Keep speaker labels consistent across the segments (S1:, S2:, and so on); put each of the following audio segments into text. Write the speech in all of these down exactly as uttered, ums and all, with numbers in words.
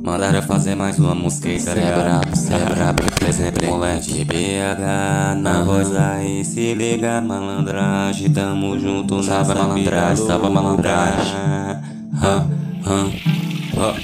S1: Mandaram fazer mais uma música e cê é brabo, cê é brabo, exemplo, moleque B H na voz aí, se liga malandragem, tamo junto na malandragem, tava malandragem. Hã, hã, hã.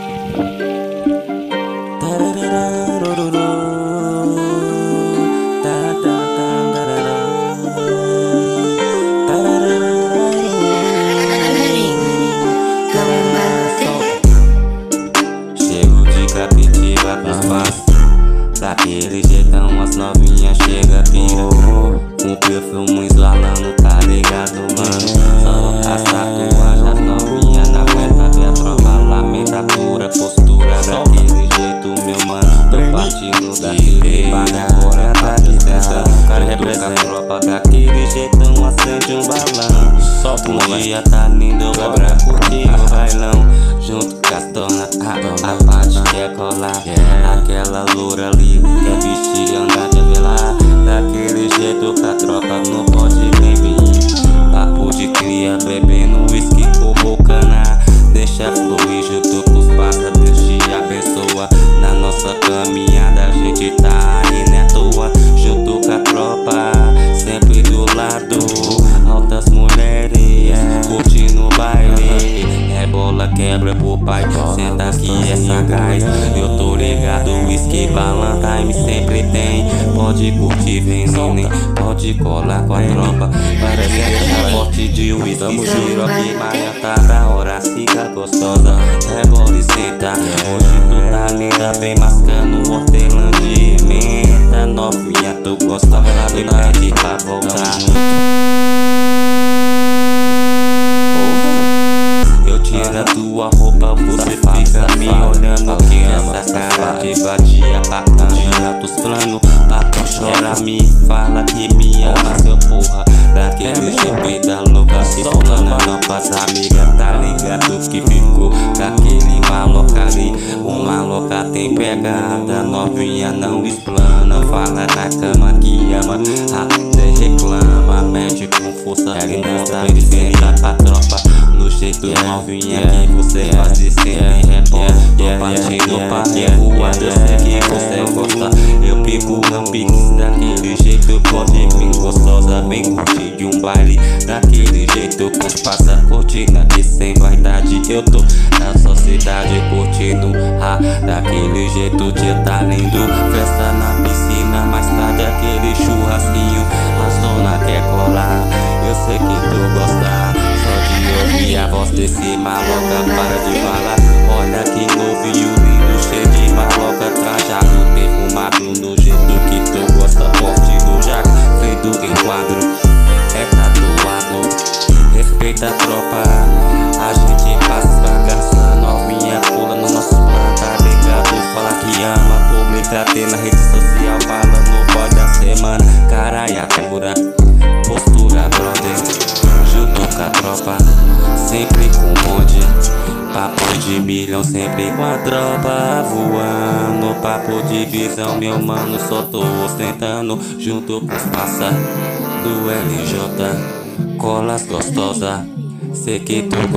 S1: Captiva com espaço, daquele jeitão as novinhas chega pira. Com perfume exalando, tá ligado, mano? Só a tatuagem, as novinhas na aguenta ver a tropa. Lamenta pura postura, daquele jeito, meu mano. Tô partindo daquele paga agora, tá aqui tentando. Cara representa a tropa, daquele jeitão acende um balão. Só um dia tá lindo, bora curtir o bailão. Junto com as donas, a, a parte quer colar, yeah. Aquela loura ali, que é vestir, andar de velar. Daquele jeito que a tropa não pode beber. Papo de cria, bebendo whisky com bocana. Deixa fluir junto com os parça, Deus te abençoa. Na nossa caminhada a gente tá aí, né, à toa. Junto com a tropa, sempre do lado. Altas mulheres, yeah. Curtindo o baile. Bola quebra pro pai, senta aqui é sagaz. Eu tô ligado, whisky, Valentine sempre tem. Pode curtir, vem nem pode colar com a tropa. Parece a forte de whisky, giro aqui, mas tá da hora, fica gostosa. Rebola e senta, hoje tu tá linda, vem mascando hortelã de menta. Novinha, tu gosta, me pede pra voltar. Tira tua roupa, você fica me olhando. Que essa cara de vadia, bacana dos planos. Papo chora, me fala que me ama, seu porra. Daquele jeito da louca, se fulana não faz amiga. Tá ligado que ficou daquele maloca ali. O maloca tem pegada, novinha não explana. Fala na cama que ama, até reclama. Mete com força, que não tá dizendo pra tropa. No jeito novinha que você faz e sempre repõe. Tô partindo pra revoada, eu sei que você gosta. Eu pico não piques daquele jeito, pode vir gostosa. Vem curtir de um baile daquele jeito. Com passa cortina que sem vaidade eu tô na sociedade curtindo. Ah, daquele jeito dia tá lindo. Festa na piscina, mais tarde aquele churrasquinho. A zona quer colar, eu sei que tu gosta. E a voz desse maloca para de falar. Olha que novinho lindo, cheio de maloca. Trajado, perfumado no jeito que tu gosta. Forte do jaco, feito em quadro, é tatuado. Respeita a tropa, a gente passa bagaça. Novinha pula no nosso plano, tá ligado? Fala que ama, publica tem na rede social. Fala no boy da semana, caralho, pura postura, brother. Junto com a tropa, sempre com bonde. Papo de milhão, sempre com a tropa voando. Papo de visão, meu mano, só tô ostentando. Junto com os passa do L J, colas gostosa. Sei que tu